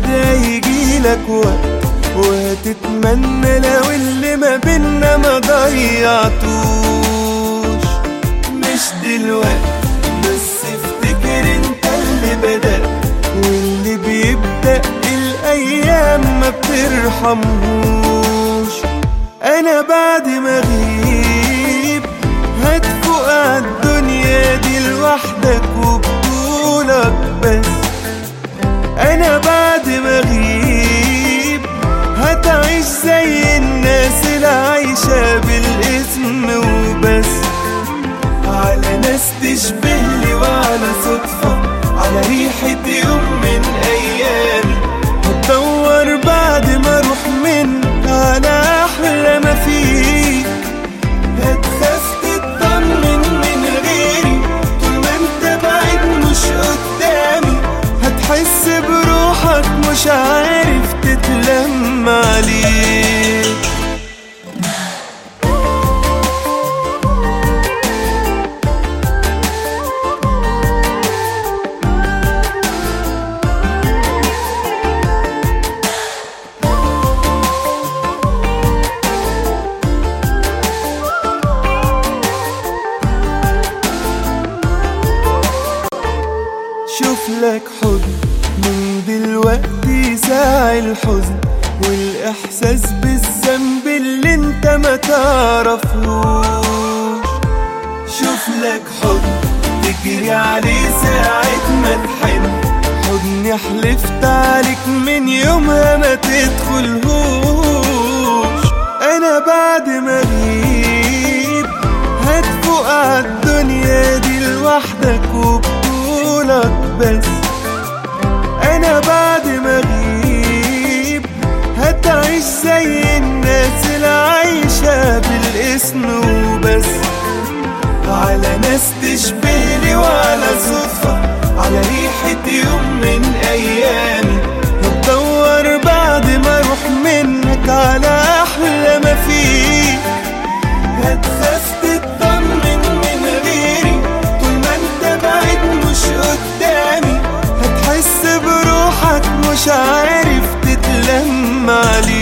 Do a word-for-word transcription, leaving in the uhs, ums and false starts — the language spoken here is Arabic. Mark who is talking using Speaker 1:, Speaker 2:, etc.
Speaker 1: هيجيلك وقت وهتتمنى لو اللي ما بينا ما ضيعتوش. مش دلوقتي بس افتكر انت اللي بدأ، واللي بيبدأ الأيام ما بترحمهوش. أنا بعد ما أغيب هتفوق عالدنيا دي لوحدك وبطولك بس. أنا بعد ما أغيب هتعيش زي الناس اللي عايشة بالاسم وبس، على ناس تشبهلي وعلى صدفة، على ريحة يوم من أيامي. هتدور بعد ما أروح منك على أحلى ما فيك، هتخاف تطمن من غيري طول ما انت بعيد مش قدامي، هتحس بروحك مش عارف تتلم عليك. شوف لك حضن من دلوقتي ساعي الحزن والإحساس بالذنب اللي انت ما تعرفلوش. شوف لك حضن تجري عليه ساعة ما تحن، حضني حلفت عليك من يومها ما تدخلهوش. أنا بعد ما أغيب هتفوق عالدنيا دي لوحدك وبطولك بس. أنا بعد ما أغيب هتعيش زي الناس اللي عايشة بالاسم وبس، على ناس تشبهلي وعلى صدفة، على ريحة يوم من أيامي. هتدور بعد ما أروح منك على أحلى ما فيك، هتخاف تطمن من غيري طول ما انت بعيد مش قدامي، هتحس بروحك مش عارف تتلم عليك.